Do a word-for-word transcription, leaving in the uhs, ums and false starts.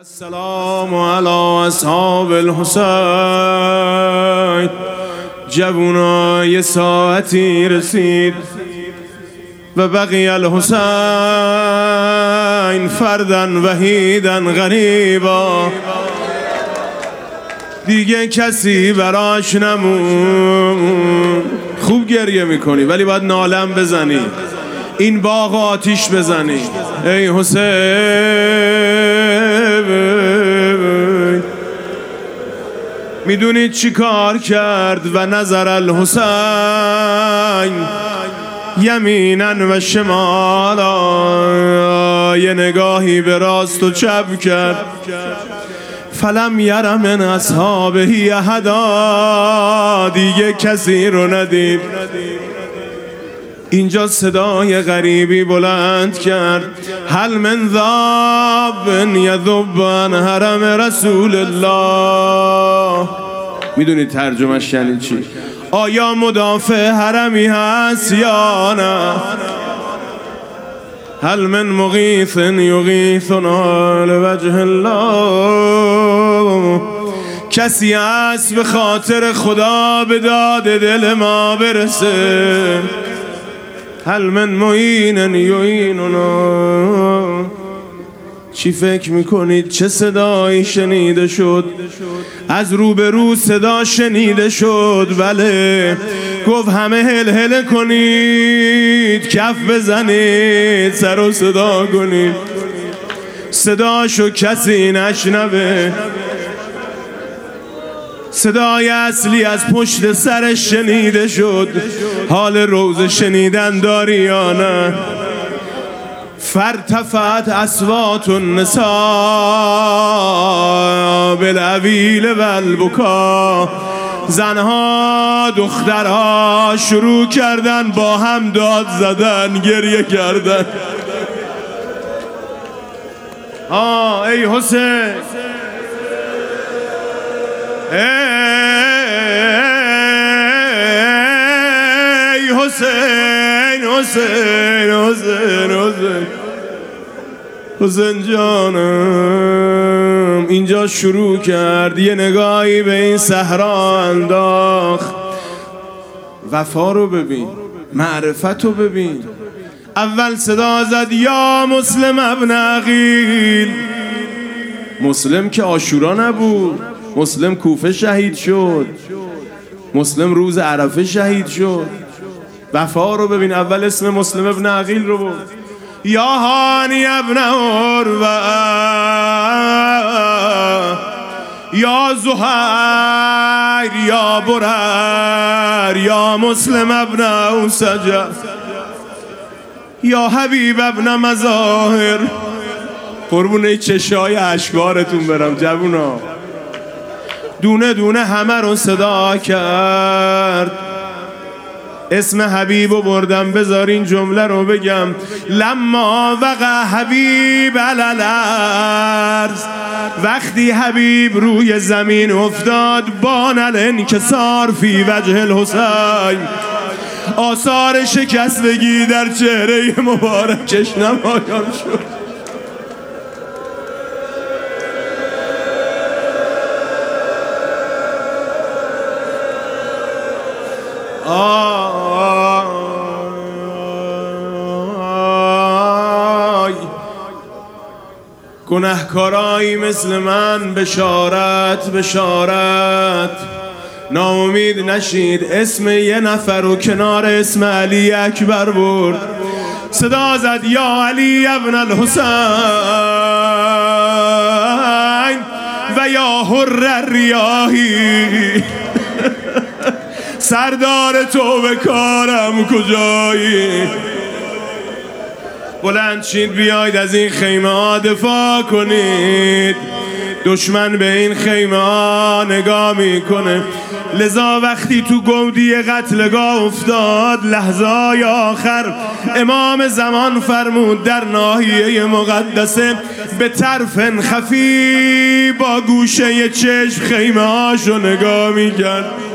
السلام علی اصحاب الحسین. جوونا یه ساعتی رسید و بقی الحسین فردن وحیدن غریبا. دیگه کسی براش نمون. خوب گریه میکنی ولی باید نالم بزنی، این باغ آتیش بزنی. ای حسین میدونید چی کار کرد؟ و نظر الحسین یمینا و شمالا، یه نگاهی به راست و چپ کرد. فلم یر من اصحابه احدا، دیگه کسی رو ندید. اینجا صدای غریبی بلند کرد: هل من ذاب یذب عن حرم رسول الله. میدونید ترجمهش یعنی چی؟ آیا مدافع حرمی هست یا نه؟ هل من مغیث یغیثنا لوجه الله. کسی هست به خاطر خدا به داد دل ما برسه؟ هل من معین یعیننا. چی فکر میکنید چه صدایی شنیده شد؟ از رو به رو صدا شنیده شد. بله، گفت همه هل هل کنید، کف بزنید، سر و صدا کنید. صداشو کسی نشنوه. صدای اصلی از پشت سرش شنیده شد. حال روزه شنیدن داری یا نه؟ فارتفعت اصوات النساء بالعویل و البکا. زنها دخترها شروع کردن با هم داد زدن، گریه کردن. آه ای حسین، ای حسین، حسین، حسین، حسین، حسین جانم. اینجا شروع کرد یه نگاهی به این صحرا انداخت. وفا رو ببین، معرفت رو ببین. اول صدا زد: یا مسلم ابن عقیل. مسلم که عاشورا نبود، مسلم کوفه شهید شد، مسلم روز عرفه شهید شد. وفا رو ببین. اول اسم مسلم ابن عقیل رو بود. یا هانی ابن عروه، یا زهیر، یا برر، یا مسلم ابن اوسجه، یا حبیب ابن مظاهر. قربونه چشای اشکارتون برم جوونا. دونه دونه همه رو صدا کرد. اسم حبیبو بردم، بذارین جمله رو بگم. لما وقع حبیب علی الارض، وقتی حبیب روی زمین افتاد، بان الانکسار فی وجه الحسین، آثار شکستگی در چهره مبارکش نمایان شد. آی گناهکارایی مثل من، بشارت بشارت، ناامید نشید. اسم یه نفر و کنار اسم علی اکبر برد. صدا زد: یا علی ابن الحسین و یا حر الریاحی. سردار تو به کارم کجایی؟ بلند شید بیاید از این خیمه ها دفاع کنید. دشمن به این خیمه ها نگاه میکنه. لذا وقتی تو گودی قتلگاه افتاد، لحظه های آخر امام زمان فرمود در ناحیه مقدسه به طرف خفی با گوشه چشم خیمه هاشو نگاه میکرد.